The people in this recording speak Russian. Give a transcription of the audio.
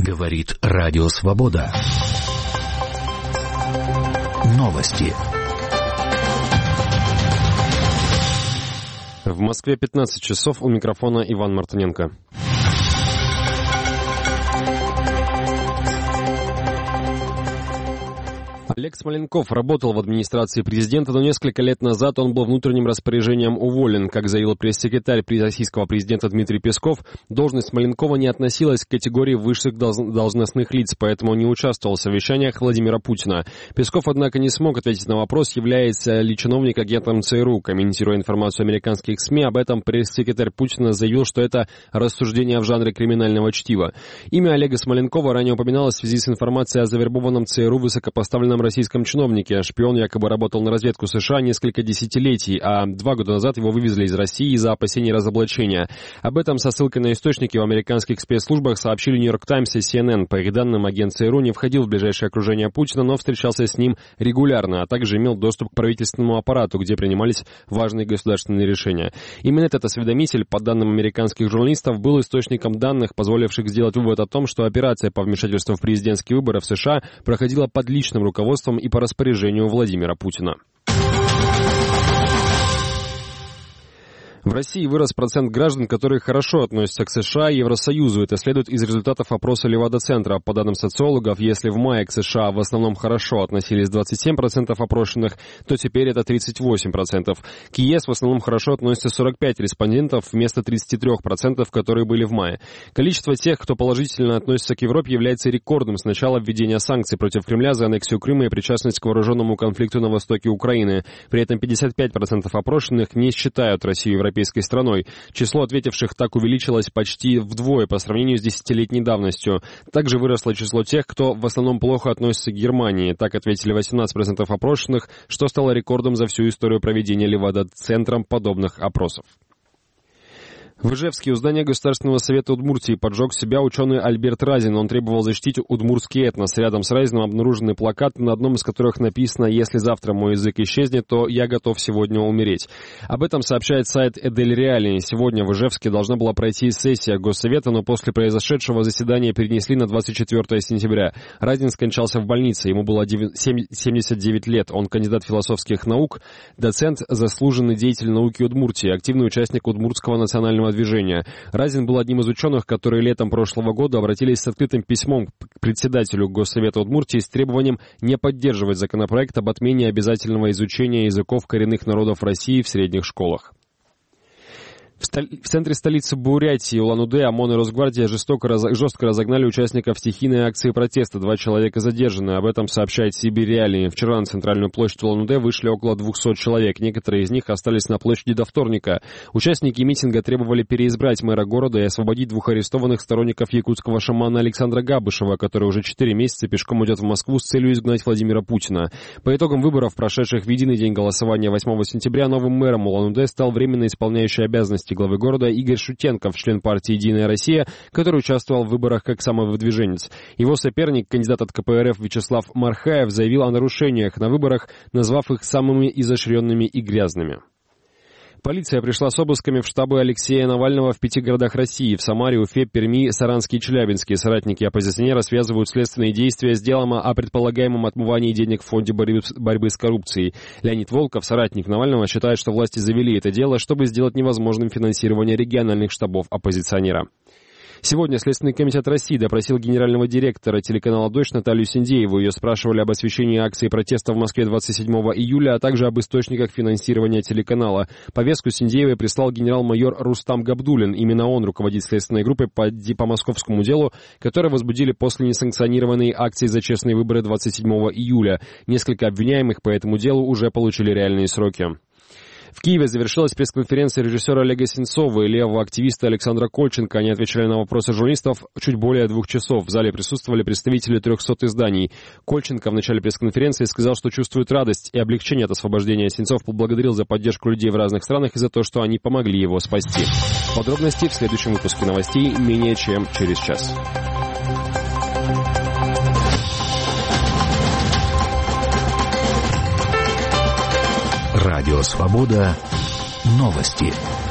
Говорит Радио Свобода. Новости. В Москве 15 часов, у микрофона Иван Мартыненко. Олег Смоленков работал в администрации президента, но несколько лет назад он был внутренним распоряжением уволен. Как заявил пресс-секретарь российского президента Дмитрий Песков, должность Смоленкова не относилась к категории высших должностных лиц, поэтому он не участвовал в совещаниях Владимира Путина. Песков, однако, не смог ответить на вопрос, является ли чиновник агентом ЦРУ. Комментируя информацию американских СМИ, об этом пресс-секретарь Путина заявил, что это рассуждение в жанре криминального чтива. Имя Олега Смоленкова ранее упоминалось в связи с информацией о завербованном ЦРУ высокопоставленном российском чиновнике. Шпион якобы работал на разведку США несколько десятилетий, а 2 года назад его вывезли из России из-за опасений разоблачения. Об этом со ссылкой на источники в американских спецслужбах сообщили Нью-Йорк Таймс и CNN. По их данным, агент ЦРУ не входил в ближайшее окружение Путина, но встречался с ним регулярно, а также имел доступ к правительственному аппарату, где принимались важные государственные решения. Именно этот осведомитель, по данным американских журналистов, был источником данных, позволивших сделать вывод о том, что операция по вмешательству в президентские выборы в США проходила под личным руководством и по распоряжению Владимира Путина. В России вырос процент граждан, которые хорошо относятся к США и Евросоюзу. Это следует из результатов опроса Левада-центра. По данным социологов, если в мае к США в основном хорошо относились 27% опрошенных, то теперь это 38%. К ЕС в основном хорошо относятся 45 респондентов вместо 33%, которые были в мае. Количество тех, кто положительно относится к Европе, является рекордным с начала введения санкций против Кремля за аннексию Крыма и причастность к вооруженному конфликту на востоке Украины. При этом 55% опрошенных не считают Россию европейской страной. Число ответивших так увеличилось почти вдвое по сравнению с 10-летней давностью. Также выросло число тех, кто в основном плохо относится к Германии. Так ответили 18% опрошенных, что стало рекордом за всю историю проведения Левада-центром подобных опросов. В Ижевске у здания Государственного совета Удмуртии поджег себя ученый Альберт Разин. Он требовал защитить удмуртский этнос. Рядом с Разином обнаружены плакаты, на одном из которых написано «Если завтра мой язык исчезнет, то я готов сегодня умереть». Об этом сообщает сайт Эдель Реали. Сегодня в Ижевске должна была пройти сессия Госсовета, но после произошедшего заседания перенесли на 24 сентября. Разин скончался в больнице. Ему было 79 лет. Он кандидат философских наук, доцент, заслуженный деятель науки Удмуртии, активный участник Удмуртского национального движения. Разин был одним из ученых, которые летом прошлого года обратились с открытым письмом к председателю Госсовета Удмуртии с требованием не поддерживать законопроект об отмене обязательного изучения языков коренных народов России в средних школах. В центре столицы Бурятии, Улан-Удэ, ОМОН и Росгвардия жестко разогнали участников стихийной акции протеста. 2 человека задержаны. Об этом сообщает Сибирь Реалии. Вчера на центральную площадь Улан-Удэ вышли около 200 человек. Некоторые из них остались на площади до вторника. Участники митинга требовали переизбрать мэра города и освободить 2 арестованных сторонников якутского шамана Александра Габышева, который уже 4 месяца пешком идет в Москву с целью изгнать Владимира Путина. По итогам выборов, прошедших в единый день голосования 8 сентября, новым мэром Улан-Удэ стал временно исполняющий обязанности главы города Игорь Шутенков, член партии «Единая Россия», который участвовал в выборах как самовыдвиженец. Его соперник, кандидат от КПРФ Вячеслав Мархаев, заявил о нарушениях на выборах, назвав их самыми изощренными и грязными. Полиция пришла с обысками в штабы Алексея Навального в 5 городах России: в Самаре, Уфе, Перми, Саранске и Челябинске. Соратники оппозиционера связывают следственные действия с делом о предполагаемом отмывании денег в фонде борьбы с коррупцией. Леонид Волков, соратник Навального, считает, что власти завели это дело, чтобы сделать невозможным финансирование региональных штабов оппозиционера. Сегодня Следственный комитет России допросил генерального директора телеканала «Дождь» Наталью Синдееву. Ее спрашивали об освещении акции протеста в Москве 27 июля, а также об источниках финансирования телеканала. Повестку Синдеевой прислал генерал-майор Рустам Габдуллин. Именно он руководит следственной группой по московскому делу, которое возбудили после несанкционированной акции за честные выборы 27 июля. Несколько обвиняемых по этому делу уже получили реальные сроки. В Киеве завершилась пресс-конференция режиссера Олега Сенцова и левого активиста Александра Кольченко. Они отвечали на вопросы журналистов чуть более 2 часов. В зале присутствовали представители 300 изданий. Кольченко в начале пресс-конференции сказал, что чувствует радость и облегчение от освобождения. Сенцов поблагодарил за поддержку людей в разных странах и за то, что они помогли его спасти. Подробности в следующем выпуске новостей менее чем через час. Радио Свобода. Новости.